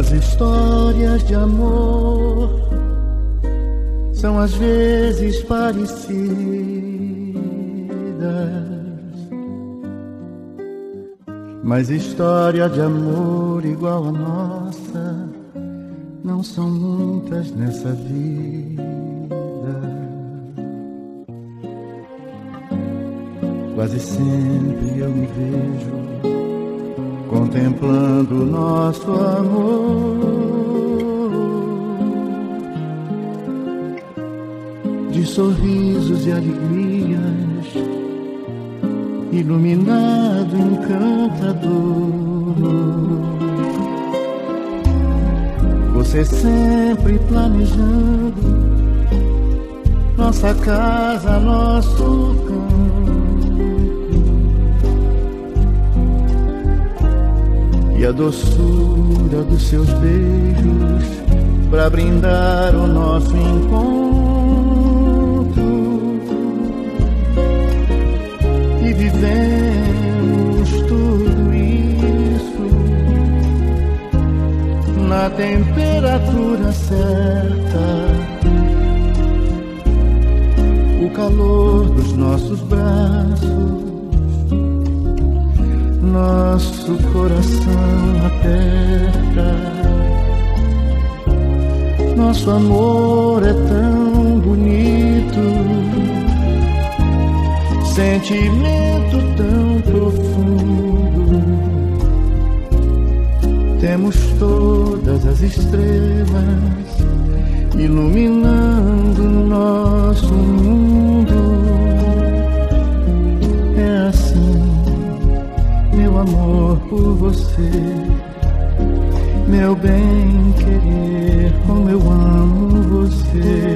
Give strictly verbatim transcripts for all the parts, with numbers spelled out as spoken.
As histórias de amor são às vezes parecidas, mas história de amor igual a nossa não são muitas nessa vida. Quase sempre eu me vejo contemplando o nosso amor, de sorrisos e alegrias, iluminado, encantador. Você sempre planejando nossa casa, nosso campo, e a doçura dos seus beijos pra brindar o nosso encontro. E vivemos tudo isso na temperatura certa, o calor dos nossos braços, nosso coração aperta. Nosso amor é tão bonito, sentimento tão profundo. Temos todas as estrelas iluminando nosso mundo. É assim, meu amor por você, meu bem querer, como eu amo você.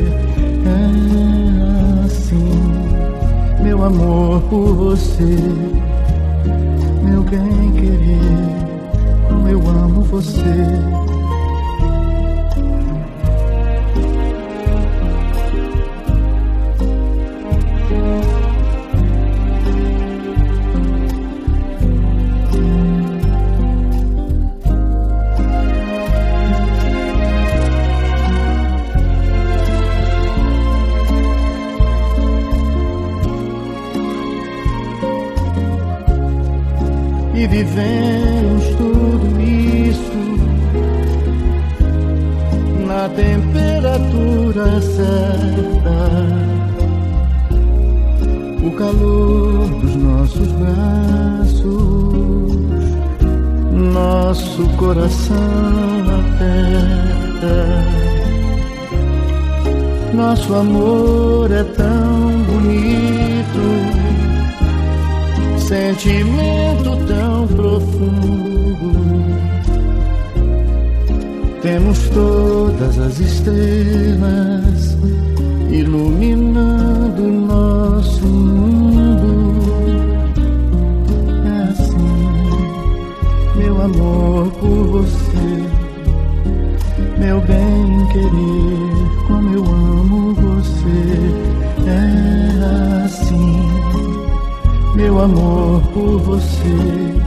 É assim, meu amor por você, meu bem querer, como eu amo você. E vivemos tudo isso na temperatura certa, o calor dos nossos braços, nosso coração aperta. Nosso amor é tão bonito, sentimento tão profundo. Temos todas as estrelas iluminando nosso mundo. É assim, meu amor por você, meu bem querer, como eu amo você. É assim, meu amor por você,